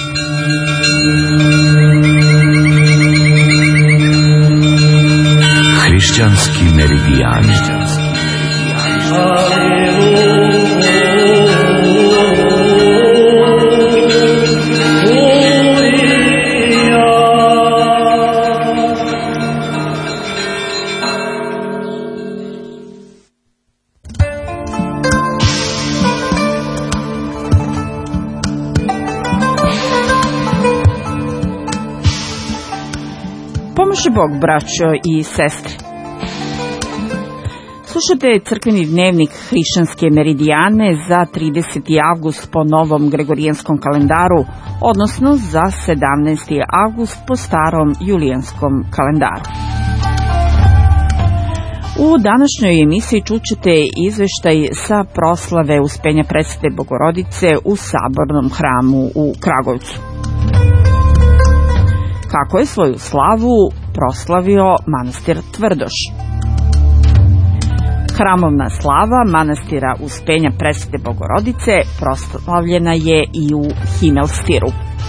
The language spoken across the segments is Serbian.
Hrišćanski meridijani. Pomože Bog, braćo i sestre. Slušate crkveni dnevnik Hrišćanske meridijane za 30. avgust po novom gregorijanskom kalendaru, odnosno za 17. avgust po starom julijanskom kalendaru. U današnjoj emisiji čućete izveštaj sa proslave Uspenja Presvete Bogorodice u Sabornom hramu u Kragujevcu. Kako je svoju slavu proslavio manastir Tvrdoš. Hramovna slava manastira Uspenja Presvete Bogorodice proslavljena je i u Himelstiru.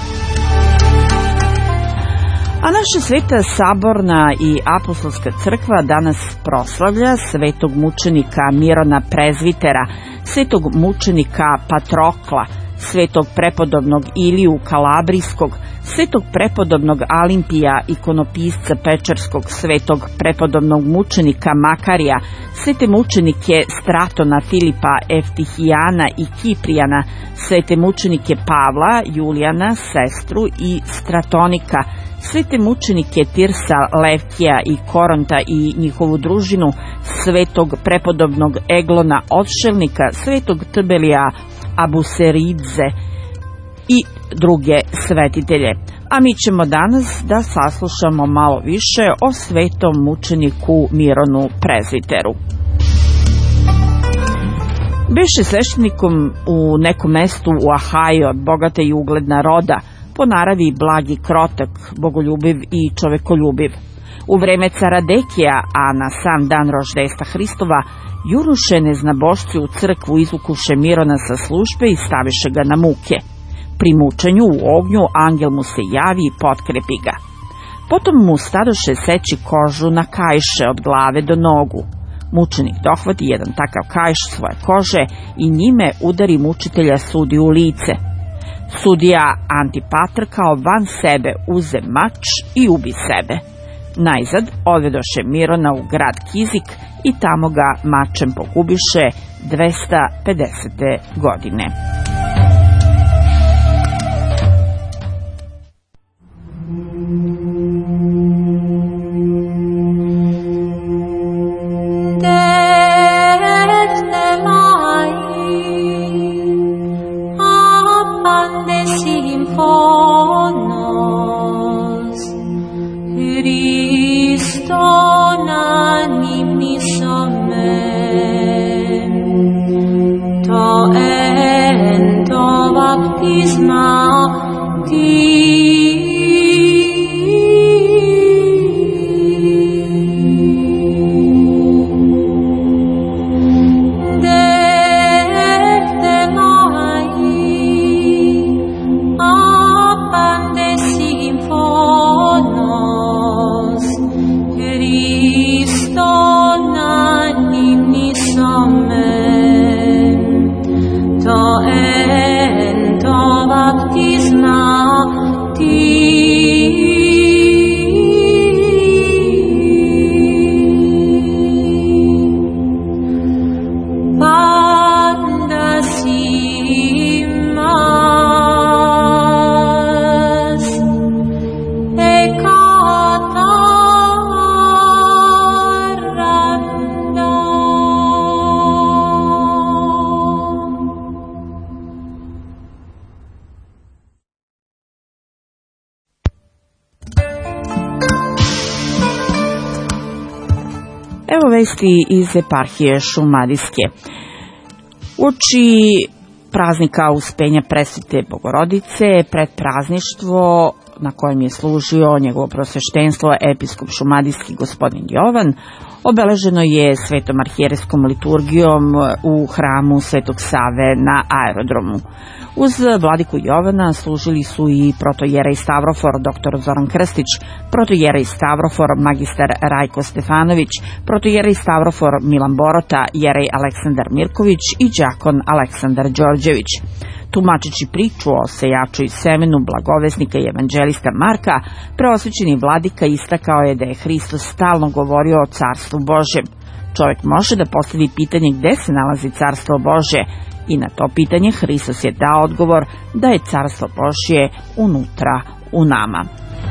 A naša sveta saborna i apostolska crkva danas proslavlja svetog mučenika Mirona Prezvitera, svetog mučenika Patrokla, svetog prepodobnog Iliju Kalabrijskog, svetog prepodobnog Alimpija, ikonopisca Pečarskog, svetog prepodobnog mučenika Makarija, svete mučenike Stratona, Filipa, Eftihijana i Kiprijana, svete mučenike Pavla, Julijana, sestru i Stratonika, svete mučenike Tirsa, Levkija i Koronta i njihovu družinu, svetog prepodobnog Eglona Odšelnika, svetog Tbelija Abuseridze i druge svetitelje. A mi ćemo danas da saslušamo malo više o svetom mučeniku Mironu Prezviteru. Beše sveštenikom u nekom mestu u Ahaju od bogata i ugledna roda, po naravi blagi, krotak, bogoljubiv i čovekoljubiv. U vreme cara Dekija, a na sam dan roždesta Hristova, juruše neznabošci u crkvu izvukuše Mirona sa službe i staviše ga na muke. Pri mučenju u ognju angel mu se javi i potkrepi ga. Potom mu stadoše seći kožu na kaiše od glave do nogu. Mučenik dohvati jedan takav kaiš svoje kože i njime udari mučitelja sudiju u lice. Sudija Antipatr kao van sebe uze mač i ubi sebe. Najzad odvedoše Mirona u grad Kizik i tamo ga mačem pogubiše 250. godine. Evo vesti iz eparhije Šumadijske. Uoči praznika Uspenja Presvete Bogorodice, predprazništvo na kojem je služio njegovo prosveštenstvo episkop šumadijski gospodin Jovan, obeleženo je svetom arhijerejskom liturgijom u hramu Svetog Save na aerodromu. Uz vladiku Jovana služili su i protojerej Stavrofor dr. Zoran Krstić, protojerej Stavrofor magistar Rajko Stefanović, protojerej Stavrofor Milan Borota, jerej Aleksandar Mirković i đakon Aleksandar Đorđević. Tumačeći priču o sejaču i semenu blagovesnika i evanđelista Marka, preosvećeni vladika istakao je da je Hristos stalno govorio o carstvu Božjem. Čovjek može da postavi pitanje gde se nalazi carstvo Božje i na to pitanje Hristos je dao odgovor da je carstvo Božje unutra u nama.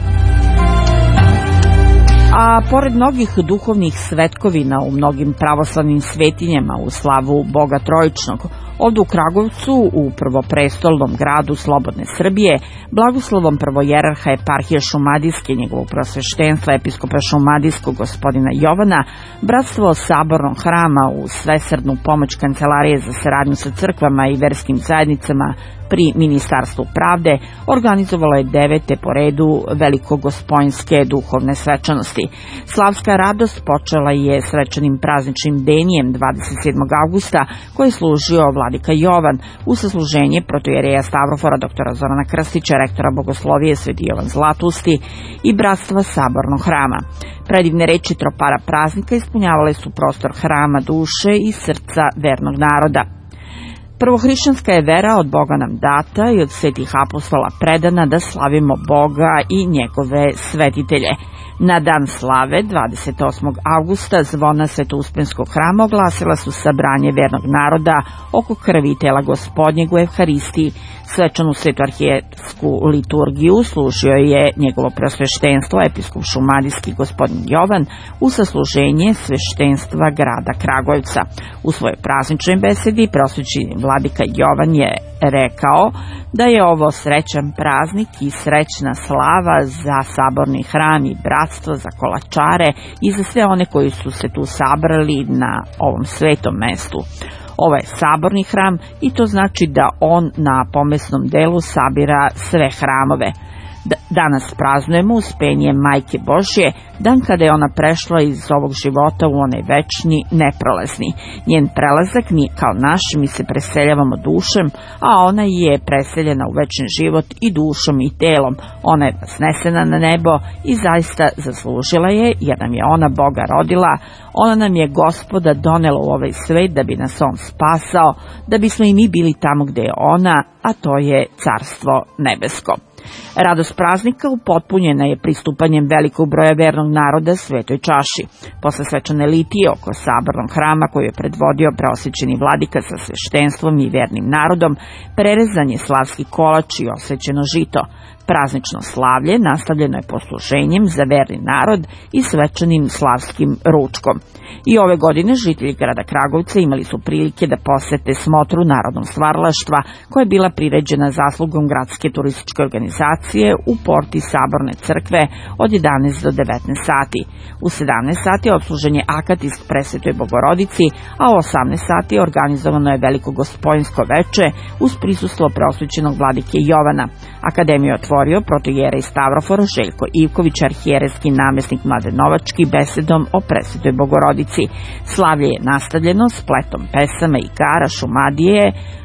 A pored mnogih duhovnih svetkovina u mnogim pravoslavnim svetinjama u slavu Boga Trojičnog, ovdje u Kragujevcu, u prvoprestolnom gradu Slobodne Srbije, blagoslovom prvojerarha eparhije Šumadijske, njegovog prosveštenstva episkopa Šumadijskog gospodina Jovana, bratstvo Sabornog hrama u svesrdnu pomoć Kancelarije za saradnju sa crkvama i verskim zajednicama pri Ministarstvu pravde organizovalo je 9. po redu velikogospojinske duhovne svečanosti. Slavska radost počela je svečanim prazničnim denjem 27. avgusta koji je služio vladika Jovan u sasluženje protojereja Stavrofora dr. Zorana Krstića, rektora Bogoslovije Sveti Jovan Zlatusti i bratstva Sabornog hrama. Predivne reči tropara praznika ispunjavale su prostor hrama duše i srca vernog naroda. Prvohrišćanska je vera od Boga nam data i od svetih apostola predana da slavimo Boga i njegove svetitelje. Na dan slave, 28. avgusta, zvona Svetouspenskom hrama oglasila su sabranje vernog naroda oko krvi i tela Gospodnjeg u Evharistiji. Svečanu svetu arhijepsku liturgiju služio je njegovo preosveštenstvo, episkop Šumadijski gospodin Jovan, u sasluženje sveštenstva grada Kragujevca. U svojoj prazničnoj besedi preosvećeni vladika Jovan je rekao da je ovo srećan praznik i srećna slava za saborni hram i bratstvo, za kolačare i za sve one koji su se tu sabrali na ovom svetom mestu. Ovo je saborni hram i to znači da on na pomesnom delu sabira sve hramove. Danas praznujemo uspenje Majke Božje, dan kada je ona prešla iz ovog života u onaj večni, neprolazni. Njen prelazak nije kao naš, mi se preseljavamo dušem, a ona je preseljena u večni život i dušom i telom. Ona je snesena na nebo i zaista zaslužila je, jer nam je ona Boga rodila, ona nam je Gospoda donela u ovaj svet da bi nas on spasao, da bismo i mi bili tamo gde je ona, a to je carstvo nebesko. Radost praznika upotpunjena je pristupanjem velikog broja vernog naroda svetoj čaši. Posle svečane litije oko sabornog hrama koju je predvodio preosvećeni vladika sa sveštenstvom i vernim narodom, prerezan je slavski kolač i osvećeno žito. Praznično slavlje nastavljeno je posluženjem za verni narod i svečanim slavskim ručkom. I ove godine žitelji grada Kragujevca imali su prilike da posete smotru narodnog stvaralaštva koja je bila priređena zaslugom gradske turističke organizacije u porti Saborne crkve od 11 do 19 sati. U 17 sati odsluženje akatisk Presvetoj Bogorodici, a u 18 sati organizovano je veliko gospojinsko veče uz prisustvo preosvećenog vladike Jovana. Akademiju otvorio protojerej Stavrofor Željko Ivković, arhijerejski namesnik Mladenovački, besedom o Presvetoj Bogorodici. Slavlje je nastavljeno spletom pesama i igara Šumadije,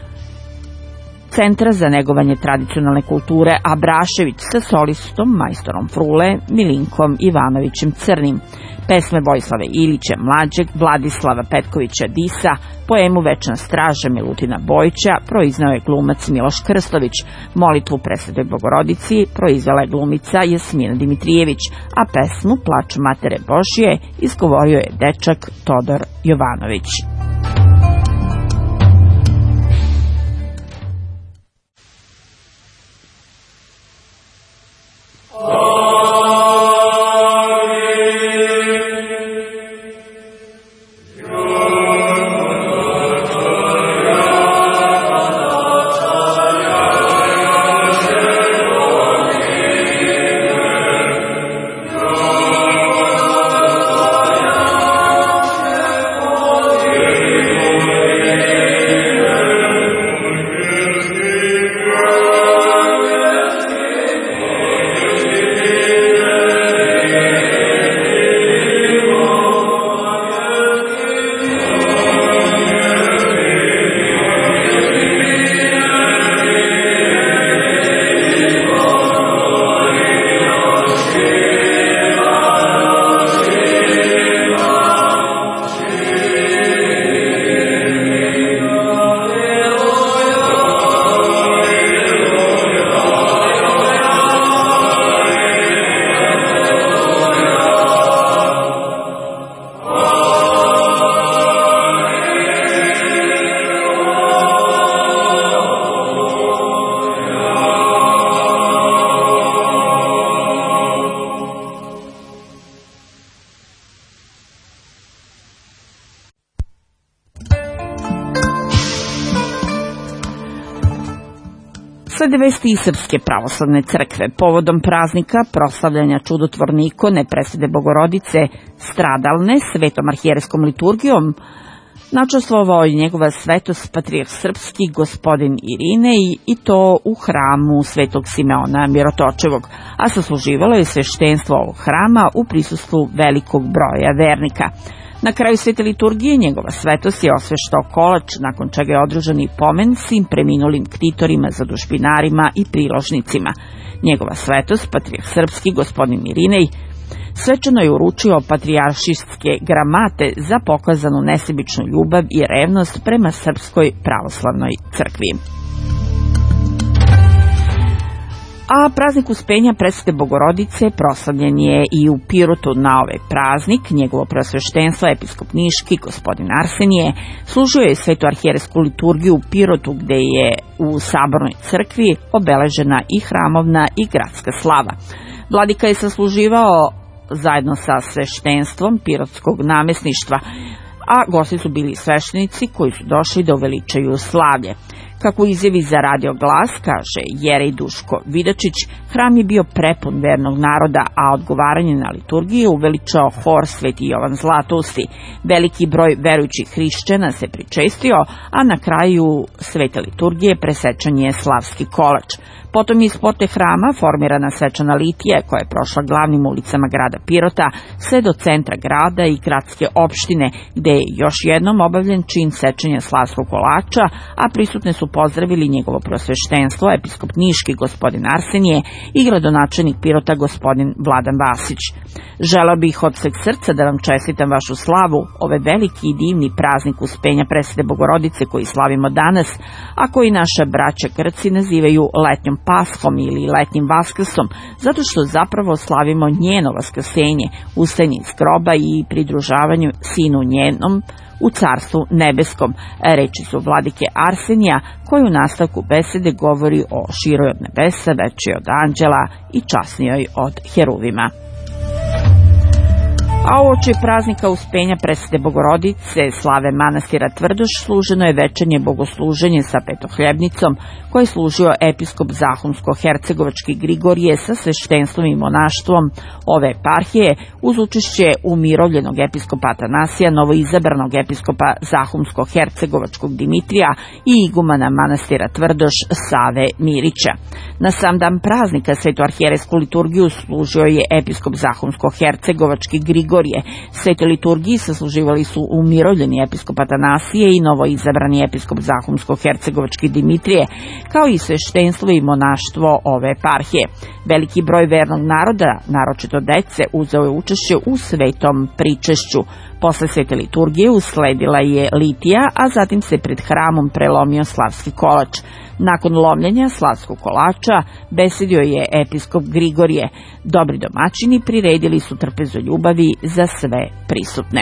Centra za negovanje tradicionalne kulture Abrašević sa solistom majstorom frule Milinkom Ivanovićem Crnim. Pesme Vojislava Ilića Mlađeg, Vladislava Petkovića Disa, poemu Večna straža Milutina Bojića proiznao je glumac Miloš Krstović, molitvu Presvetoj Bogorodici proizvela je glumica Jasmina Dimitrijević, a pesmu Plač Matere Božje izgovorio je dečak Todor Jovanović. Yeah. Slede vesti iz Srpske pravoslavne crkve. Povodom praznika proslavljanja čudotvorne ikone presvete Bogorodice stradalne svetom arhijereskom liturgijom načastvovao je njegova svetost patrijarh srpski gospodin Irinej i to u hramu Svetog Simeona Mirotočevog, a sasluživalo je sveštenstvo ovog hrama u prisustvu velikog broja vernika. Na kraju svete liturgije njegova svetost je osveštao kolač, nakon čega je održan i pomen svim preminulim ktitorima, zadužbinarima i priložnicima. Njegova svetost, patrijarh srpski gospodin Irinej, svečano je uručio patrijaršijske gramate za pokazanu nesebičnu ljubav i revnost prema Srpskoj pravoslavnoj crkvi. A praznik Uspenja presvete Bogorodice proslavljen je i u Pirotu. Na ovaj praznik njegovo preosveštenstvo episkop niški gospodin Arsenije služio je svetu arhijeresku liturgiju u Pirotu, gde je u sabornoj crkvi obeležena i hramovna i gradska slava. Vladika je sasluživao zajedno sa sveštenstvom pirotskog namesništva, a gosti su bili sveštenici koji su došli da uveličaju slavlje. Kako izjavi za Radio Glas, kaže Jerej Duško Vidačić, hram je bio prepun vernog naroda, a odgovaranje na liturgiju uveličao hor Sveti Jovan Zlatousti. Veliki broj verujućih hrišćana se pričestio, a na kraju svete liturgije presečan je slavski kolač. Potom iz porte hrama formirana svečana litija koja je prošla glavnim ulicama grada Pirota sve do centra grada i gradske opštine, gde je još jednom obavljen čin sečenja slavskog kolača, a prisutne su pozdravili njegovo prosveštenstvo episkop niški gospodin Arsenije i gradonačelnik Pirota gospodin Vladan Vasić. Želeo bih od sveg srca da vam čestitam vašu slavu, ove veliki i divni praznik Uspenja presvete Bogorodice koji slavimo danas, a koji naša braća Grci nazivaju letnjom Paschom ili letnjim Vaskrsom, zato što zapravo slavimo njeno vaskrsenje, ustajanje iz groba i pridružavanju sinu njenom u carstvu nebeskom. Reči su vladike Arsenija, koji u nastavku besede govori o široj od nebesa, većoj od anđela i časnijoj od heruvima. A uoči praznika Uspenja presvete Bogorodice slave manastira Tvrdoš služeno je večernje bogosluženje sa petohljebnicom koje je služio episkop Zahumsko-hercegovački Grigorije sa sveštenstvom i monaštvom ove eparhije uz učešće umirovljenog episkopa Atanasija, novoizabranog episkopa Zahumsko-hercegovačkog Dimitrija i igumana manastira Tvrdoš Save Mirića. Na sam dan praznika svetu arhijeresku liturgiju služio je episkop Zahumsko-hercegovački Grigorije. Svete liturgiji sasluživali su umirovljeni episkop Atanasije i novoizabrani episkop Zahumsko-hercegovački Dimitrije, kao i sveštenstvo i monaštvo ove eparhije. Veliki broj vernog naroda, naročito dece, uzeo je učešće u svetom pričešću. Posle svete liturgije usledila je litija, a zatim se pred hramom prelomio slavski kolač. Nakon lomljenja slavskog kolača besedio je episkop Grigorije. Dobri domaćini priredili su trpezu ljubavi za sve prisutne.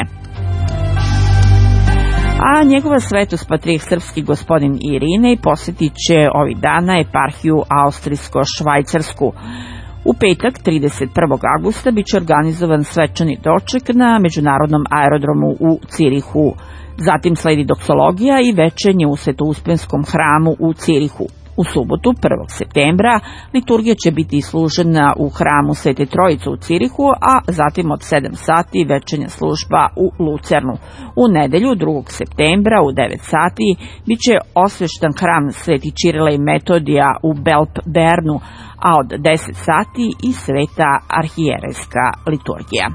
A njegova svetost patrijarh srpski gospodin Irinej posjetit će ovih dana eparhiju Austrijsko-Švajcarsku. U petak, 31. augusta, bit će organizovan svečani doček na međunarodnom aerodromu u Cirihu. Zatim sledi doksologija i večernje u Svetouspenskom hramu u Cirihu. U subotu, 1. septembra, liturgija će biti služena u hramu Svete Trojice u Cirihu, a zatim od 7 sati večernja služba u Lucernu. U nedelju, 2. septembra, u 9 sati, bit će osveštan hram Sveti Čirila i Metodija u Belp-Bernu, a od 10 sati i sveta arhijereska liturgija.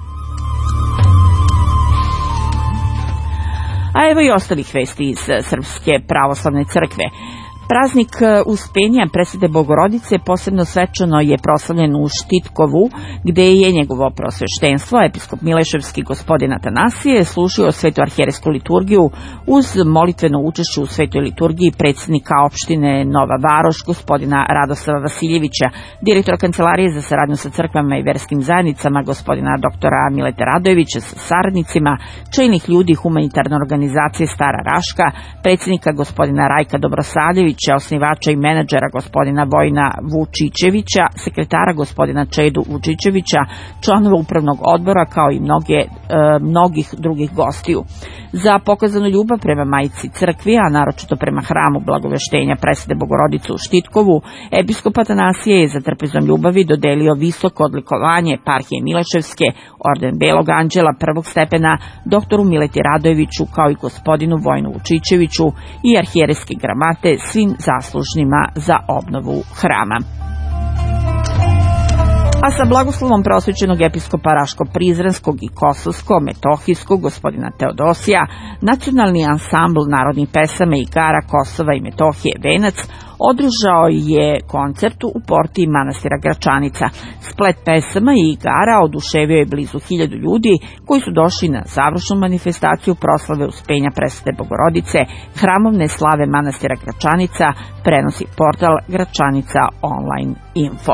A evo i ostalih vesti iz Srpske pravoslavne crkve. Praznik Uspenja presvete Bogorodice posebno svečano je proslavljen u Štitkovu, gde je njegovo prosveštenstvo, episkop Mileševski gospodin Atanasije, služio svetu arhijeresku liturgiju uz molitveno učešće u svetoj liturgiji predsjednika opštine Nova Varoš, gospodina Radoslava Vasiljevića, direktora Kancelarije za saradnju sa crkvama i verskim zajednicama, gospodina doktora Mileta Radojevića sa saradnicima, čelnih ljudi humanitarne organizacije Stara Raška, predsjednika gospodina Rajka Dobrosavljevića, Vučićevića, osnivača i menadžera gospodina Vojina Vučićevića, sekretara gospodina Čedu Vučićevića, članova upravnog odbora kao i mnogih drugih gostiju. Za pokazanu ljubav prema Majci crkvi, a naročito prema hramu Blagoveštenja Presvete Bogorodice u Štitkovu, episkop Atanasije je za trpezom ljubavi dodelio visoko odlikovanje eparhije Mileševske, orden Belog anđela prvog stepena, doktoru Mileti Radojeviću kao i gospodinu Vojinu Vučićeviću i arhijerejske gramate svim zaslužnima za obnovu hrama. A sa blagoslovom prosvećenog episkopa Raško-Prizrenskog i Kosovsko-Metohijskog gospodina Teodosija, nacionalni ansambl narodnih pesama i igara Kosova i Metohije Venac održao je koncert u porti manastira Gračanica. Splet pesama i igara oduševio je blizu 1000 ljudi koji su došli na završnu manifestaciju proslave uspenja Presvete Bogorodice, hramovne slave manastira Gračanica, prenosi portal Gračanica Online Info.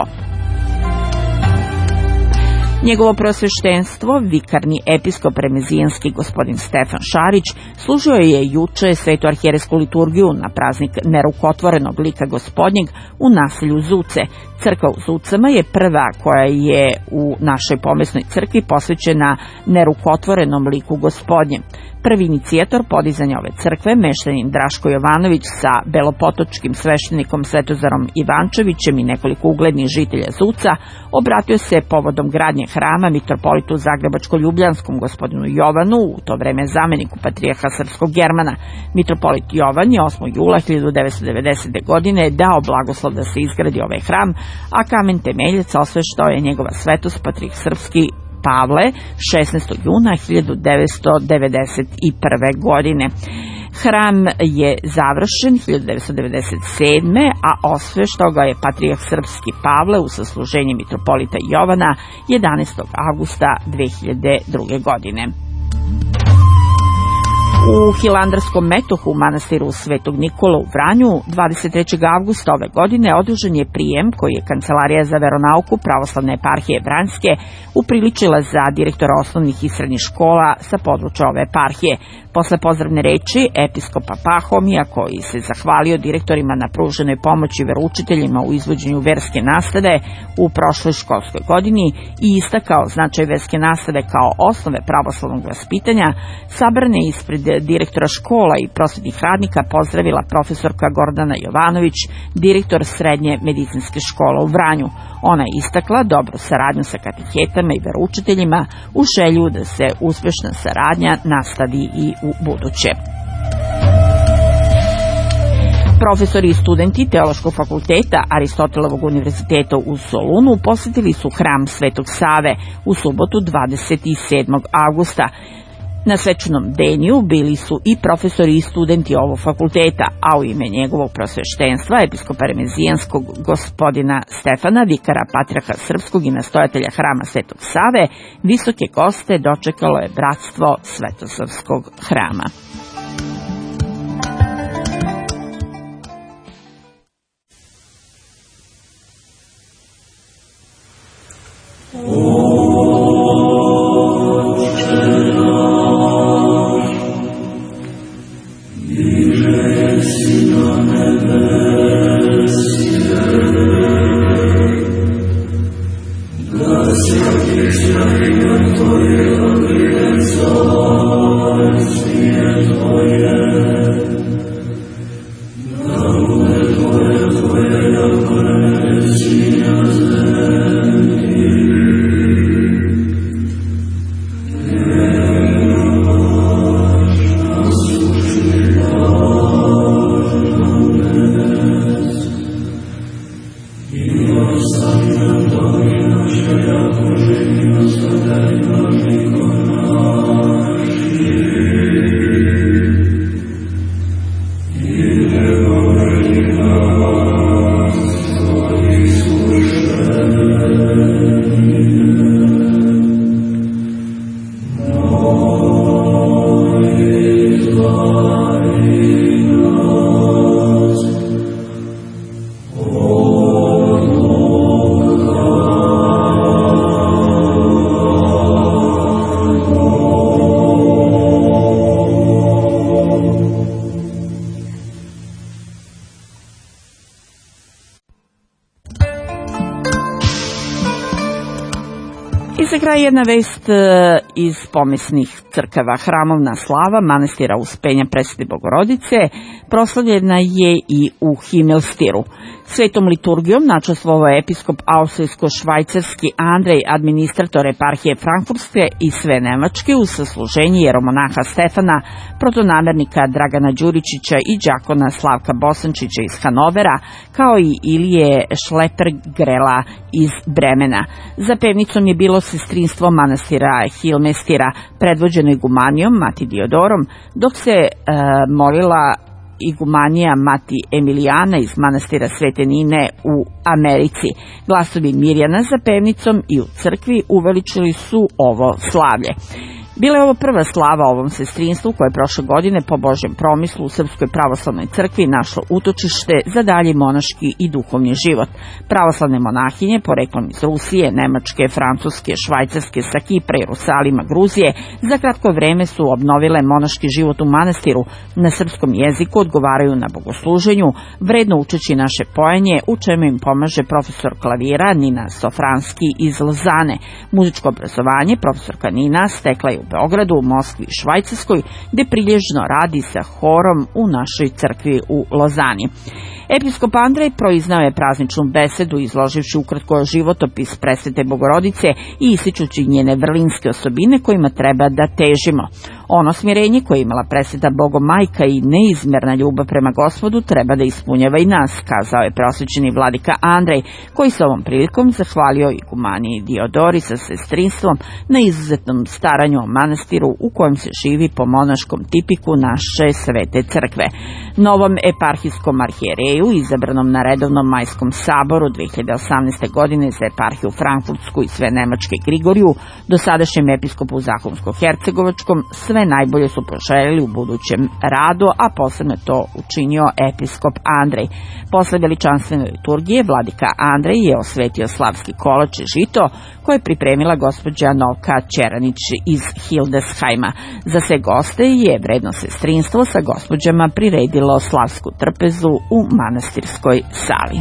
Njegovo preosveštenstvo, vikarni episkop remezijanski gospodin Stefan Šarić, služio je juče svetu arhijerejsku liturgiju na praznik nerukotvorenog lika gospodnjeg u naselju Zuce. Crkva u Zucama je prva koja je u našoj pomesnoj crkvi posvećena nerukotvorenom liku gospodnjem. Prvi inicijator podizanja ove crkve, meštanin Draško Jovanović sa belopotočkim sveštenikom Svetozarom Ivančevićem i nekoliko uglednih žitelja Zuca, obratio se povodom gradnje hrama mitropolitu Zagrebačko-Ljubljanskom gospodinu Jovanu, u to vreme zameniku patrijarha srpskog Germana. Mitropolit Jovan je 8. jula 1990. godine dao blagoslov da se izgradi ovaj hram, a kamen temeljac osveštao je njegova svetost patrijarh srpski Pavle 16. juna 1991. godine. Hram je završen 1997. a osveštao ga je patrijarh srpski Pavle u sasluženje mitropolita Jovana 11. avgusta 2002. godine. U Hilandarskom metohu u manastiru Svetog Nikola u Vranju 23. avgusta ove godine održan je prijem koji je Kancelarija za veronauku Pravoslavne eparhije Vranjske upriličila za direktora osnovnih i srednjih škola sa područja ove eparhije. Posle pozdravne reči episkopa Pahomija, koji se zahvalio direktorima na pruženoj pomoći veroučiteljima u izvođenju verske nastave u prošloj školskoj godini i istakao značaj verske nastave kao osnove pravoslavnog vaspitanja, sabrane ispred direktora škola i prosvetnih radnika pozdravila profesorka Gordana Jovanović, direktor srednje medicinske škole u Vranju. Ona je istakla dobru saradnju sa katehetama i veroučiteljima u želju da se uspešna saradnja nastavi i u buduće. Profesori i studenti Teološkog fakulteta Aristotelovog univerziteta u Solunu posjetili su hram Svetog Save u subotu 27. avgusta. Na svečanom denju bili su i profesori i studenti ovog fakulteta, a u ime njegovog prosveštenstva, episkopa remezijanskog gospodina Stefana, vikara patrijarha srpskog i nastojatelja hrama Svetog Save, visoke goste dočekalo je bratstvo Svetosavskog hrama. I za kraj jedna vest iz pomisnih crkava. Hramovna slava manastira Uspenja Presvete Bogorodice proslavljena je i u Himelstiru. Svetom liturgijom načastvovao je episkop austrijsko-švajcarski Andrej, administrator eparhije Frankfurtske i sve Nemačke uz sasluženje jeromonaha Stefana, protonamernika Dragana Đuričića i đakona Slavka Bosančića iz Hanovera, kao i Ilije Šlepergrela iz Bremena. Za pevnicom je bilo sestrinstvo manastira Hilmestira, predvođeno igumanijom Mati Diodorom, dok se molila igumanija Mati Emilijana iz manastira Svete Nine u Americi. Glasovi Mirjana za pevnicom i u crkvi uveličili su ovo slavlje. Bila je ovo prva slava ovom sestrinstvu koje je prošle godine po Božjem promislu u Srpskoj pravoslavnoj crkvi našlo utočište za dalji monaški i duhovni život. Pravoslavne monahinje, poreklom iz Rusije, Nemačke, Francuske, Švajcarske, sa Kipra, Jerusalima, Gruzije, za kratko vreme su obnovile monaški život u manastiru. Na srpskom jeziku odgovaraju na bogosluženju, vredno učeći naše pojenje, u čemu im pomaže profesor klavira Nina Sofranski iz Lozane. Muzičko obrazovanje profesorka Nina stekla je u Beogradu, Moskvi i Švajcarskoj, gde prilježno radi sa horom u našoj crkvi u Lozani. Episkop Andrej proiznao je prazničnu besedu izloživši ukratko životopis Presvete Bogorodice i ističući njene vrlinske osobine kojima treba da težimo. Ono smirenje koje je imala Presveta Bogomajka i neizmerna ljubav prema Gospodu treba da ispunjava i nas, kazao je preosvećeni vladika Andrej, koji se ovom prilikom zahvalio igumaniji Diodori sa sestrinstvom na izuzetnom staranju o manastiru u kojem se živi po monaškom tipiku naše svete crkve. Novom eparhijskom arhijereju, izabranom na redovnom majskom saboru 2018. godine za eparhiju Frankfurtsku i sve Nemačke Grigoriju, dosadašnjem episkopu Zahumsko-Hercegovačkom, sve najbolje su poželjeli u budućem radu, a posebno je to učinio episkop Andrej. Posle veličanstvene liturgije, vladika Andrej je osvetio slavski kolač i žito koje je pripremila gospođa Novka Čeranić iz Hildesheima. Za sve goste je vredno sestrinstvo sa gospođama priredilo slavsku trpezu u manastirskoj sali.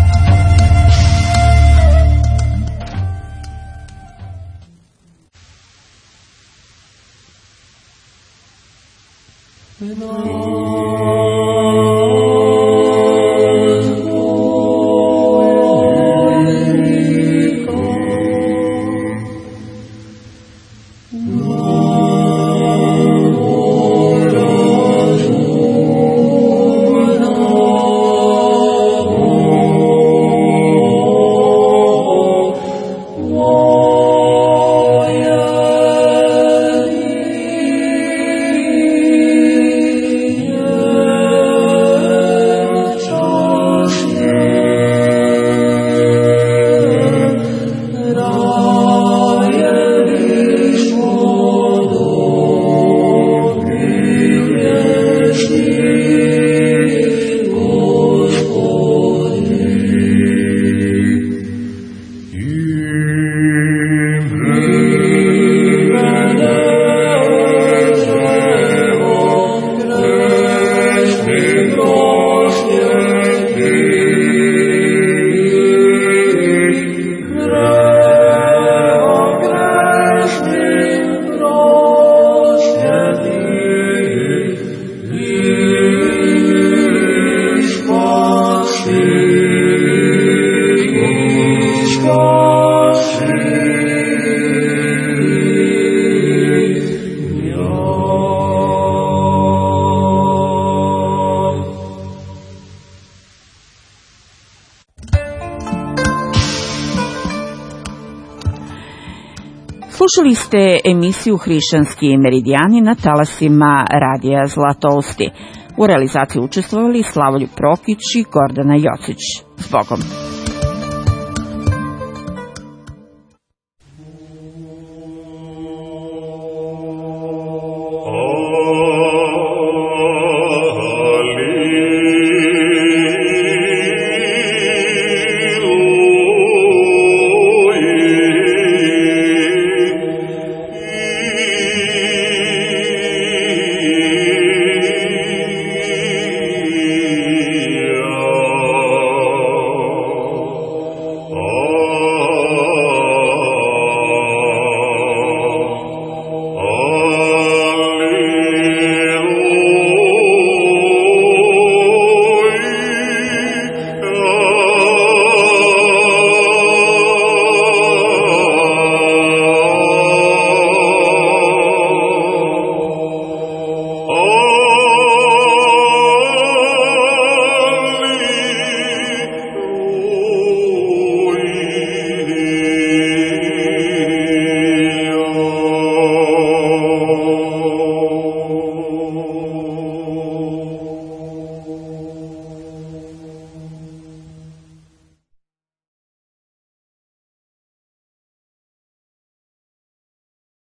Slušali ste emisiju Hrišćanski meridijani na talasima Radija Zlatousti. U realizaciji učestvovali Slavoljub Prokić i Gordana Jocić. S Bogom!